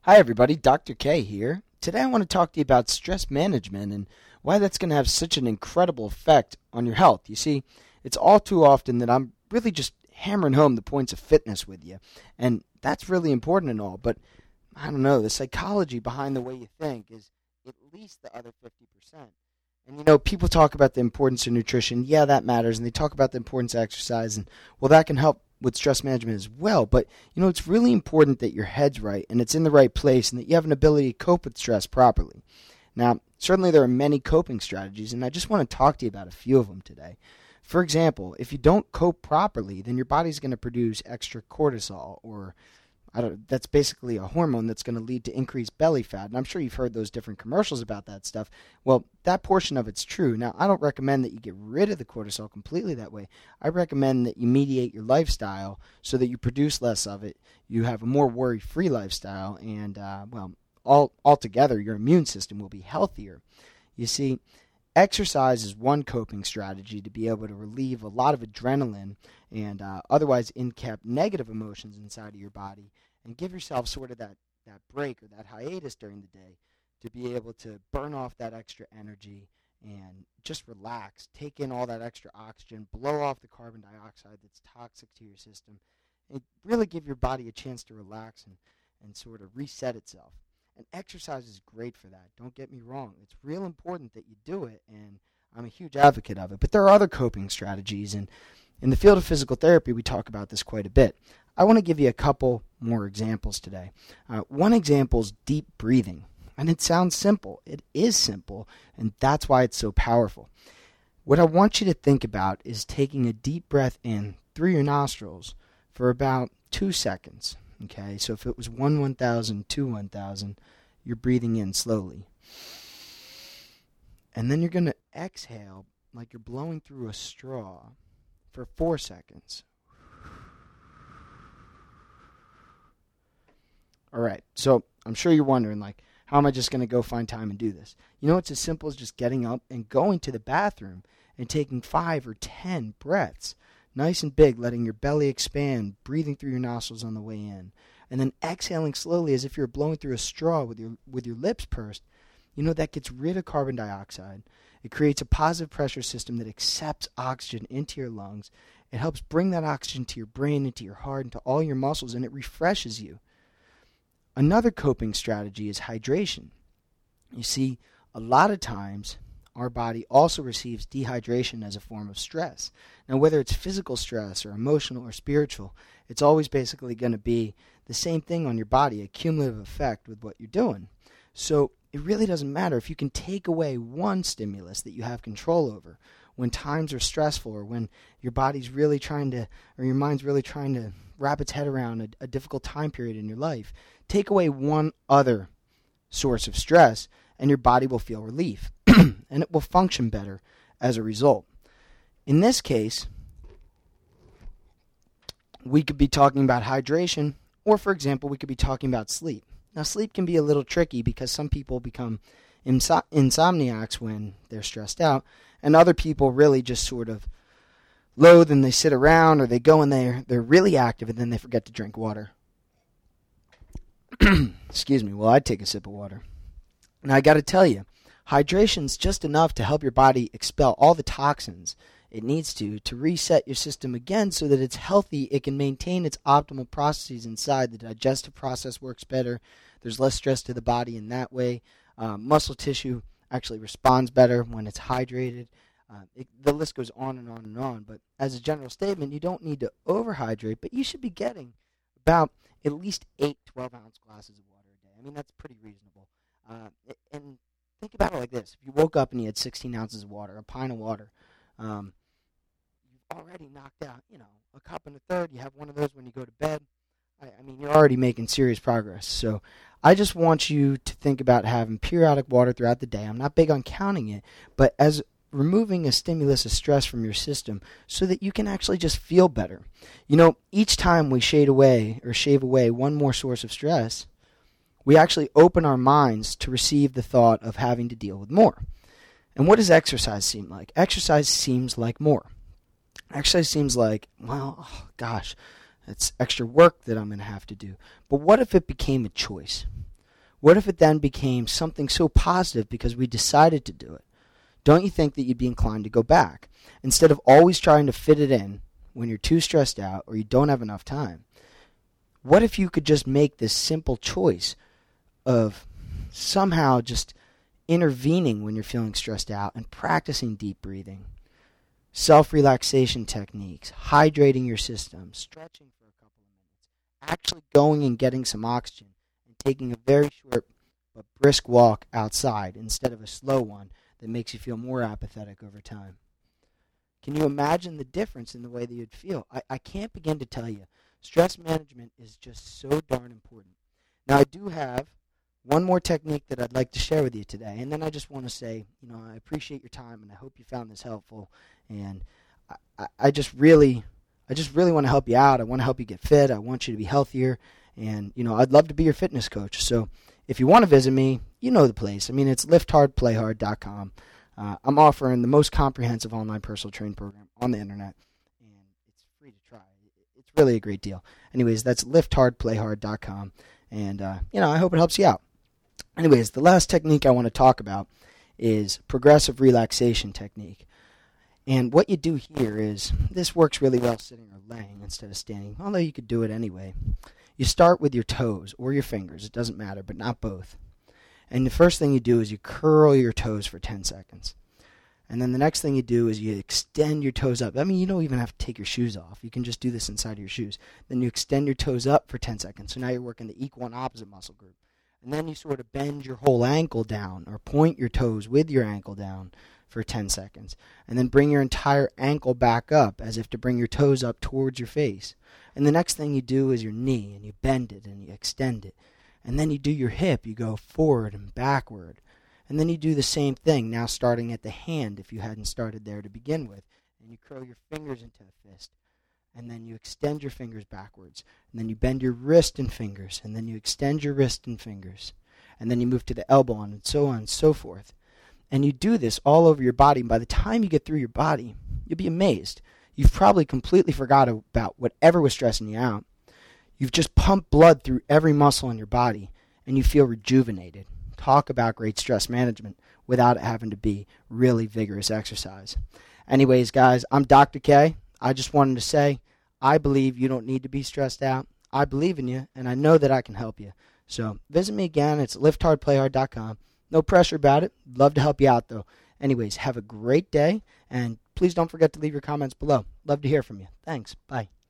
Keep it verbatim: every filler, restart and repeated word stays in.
Hi everybody, Doctor K here. Today I want to talk to you about stress management and why that's going to have such an incredible effect on your health. You see, it's all too often that I'm really just hammering home the points of fitness with you, and that's really important and all, but I don't know, the psychology behind the way you think is at least the other fifty percent. And you know, people talk about the importance of nutrition. Yeah, that matters, and they talk about the importance of exercise, and well, that can help with stress management as well. But you know, it's really important that your head's right and it's in the right place and that you have an ability to cope with stress properly. Now, certainly there are many coping strategies, and I just want to talk to you about a few of them today. For example, if you don't cope properly, then your body's going to produce extra cortisol, or I don't, that's basically a hormone that's going to lead to increased belly fat. And I'm sure you've heard those different commercials about that stuff. Well, that portion of it's true. Now, I don't recommend that you get rid of the cortisol completely that way. I recommend that you mediate your lifestyle so that you produce less of it. You have a more worry-free lifestyle, and, uh, well, all altogether, your immune system will be healthier. You see, exercise is one coping strategy to be able to relieve a lot of adrenaline and uh, otherwise in-kept negative emotions inside of your body, and give yourself sort of that, that break or that hiatus during the day to be able to burn off that extra energy and just relax, take in all that extra oxygen, blow off the carbon dioxide that's toxic to your system, and really give your body a chance to relax and, and sort of reset itself. And exercise is great for that. Don't get me wrong. It's real important that you do it, and I'm a huge advocate of it. But there are other coping strategies, and in the field of physical therapy, we talk about this quite a bit. I want to give you a couple more examples today. Uh, one example is deep breathing, and it sounds simple. It is simple, and that's why it's so powerful. What I want you to think about is taking a deep breath in through your nostrils for about two seconds. Okay, so if it was one one thousand, two one thousand, you're breathing in slowly. And then you're going to exhale like you're blowing through a straw for four seconds. All right, so I'm sure you're wondering, like, how am I just going to go find time and do this? You know, it's as simple as just getting up and going to the bathroom and taking five or ten breaths. Nice and big, letting your belly expand, breathing through your nostrils on the way in, and then exhaling slowly as if you're blowing through a straw with your with your lips pursed. You know, that gets rid of carbon dioxide. It creates a positive pressure system that accepts oxygen into your lungs. It helps bring that oxygen to your brain, into your heart, into all your muscles, and it refreshes you. Another coping strategy is hydration. You see, a lot of times, our body also receives dehydration as a form of stress. Now, whether it's physical stress or emotional or spiritual, it's always basically going to be the same thing on your body, a cumulative effect with what you're doing. So it really doesn't matter if you can take away one stimulus that you have control over when times are stressful, or when your body's really trying to, or your mind's really trying to wrap its head around a, a difficult time period in your life. Take away one other source of stress, and your body will feel relief. And it will function better as a result. In this case, we could be talking about hydration, or for example, we could be talking about sleep. Now, sleep can be a little tricky because some people become inso- insomniacs when they're stressed out, and other people really just sort of loathe and they sit around, or they go and they're, they're really active and then they forget to drink water. Excuse me, well, I'd take a sip of water. Now, I got to tell you, hydration's just enough to help your body expel all the toxins it needs to to reset your system again so that it's healthy. It can maintain its optimal processes inside. The digestive process works better. There's less stress to the body in that way. Um, muscle tissue actually responds better when it's hydrated. Uh, it, the list goes on and on and on. But as a general statement, you don't need to overhydrate, but you should be getting about at least eight twelve-ounce glasses of water a day. I mean, that's pretty reasonable. Uh, and think about it like this. If you woke up and you had sixteen ounces of water, a pint of water, um, you've already knocked out, you know, a cup and a third. You have one of those when you go to bed. I, I mean, you're already making serious progress. So I just want you to think about having periodic water throughout the day. I'm not big on counting it, but as removing a stimulus of stress from your system so that you can actually just feel better. You know, each time we shade away or shave away one more source of stress, we actually open our minds to receive the thought of having to deal with more. And what does exercise seem like? Exercise seems like more. Exercise seems like, well, oh, gosh, it's extra work that I'm going to have to do. But what if it became a choice? What if it then became something so positive because we decided to do it? Don't you think that you'd be inclined to go back? Instead of always trying to fit it in when you're too stressed out or you don't have enough time, what if you could just make this simple choice of somehow just intervening when you're feeling stressed out and practicing deep breathing, self-relaxation techniques, hydrating your system, stretching for a couple of minutes, actually going and getting some oxygen and taking a very short but brisk walk outside instead of a slow one that makes you feel more apathetic over time? Can you imagine the difference in the way that you'd feel? I, I can't begin to tell you. Stress management is just so darn important. Now, I do have one more technique that I'd like to share with you today, and then I just want to say, you know, I appreciate your time, and I hope you found this helpful, and I, I, I just really, I just really want to help you out. I want to help you get fit. I want you to be healthier, and, you know, I'd love to be your fitness coach. So if you want to visit me, you know the place. I mean, it's lift hard play hard dot com. Uh, I'm offering the most comprehensive online personal training program on the internet, and it's free to try. It's really a great deal. Anyways, that's lift hard play hard dot com, and, uh, you know, I hope it helps you out. Anyways, the last technique I want to talk about is progressive relaxation technique. And what you do here is, this works really well sitting or laying instead of standing, although you could do it anyway. You start with your toes or your fingers, it doesn't matter, but not both. And the first thing you do is you curl your toes for ten seconds. And then the next thing you do is you extend your toes up. I mean, you don't even have to take your shoes off. You can just do this inside of your shoes. Then you extend your toes up for ten seconds. So now you're working the equal and opposite muscle group. And then you sort of bend your whole ankle down or point your toes with your ankle down for ten seconds. And then bring your entire ankle back up as if to bring your toes up towards your face. And the next thing you do is your knee, and you bend it and you extend it. And then you do your hip. You go forward and backward. And then you do the same thing, now starting at the hand if you hadn't started there to begin with. And you curl your fingers into a fist. And then you extend your fingers backwards. And then you bend your wrist and fingers. And then you extend your wrist and fingers. And then you move to the elbow and so on and so forth. And you do this all over your body. And by the time you get through your body, you'll be amazed. You've probably completely forgot about whatever was stressing you out. You've just pumped blood through every muscle in your body. And you feel rejuvenated. Talk about great stress management without it having to be really vigorous exercise. Anyways, guys, I'm Doctor K. I just wanted to say, I believe you don't need to be stressed out. I believe in you, and I know that I can help you. So visit me again. It's lift hard play hard dot com. No pressure about it. Love to help you out, though. Anyways, have a great day, and please don't forget to leave your comments below. Love to hear from you. Thanks. Bye.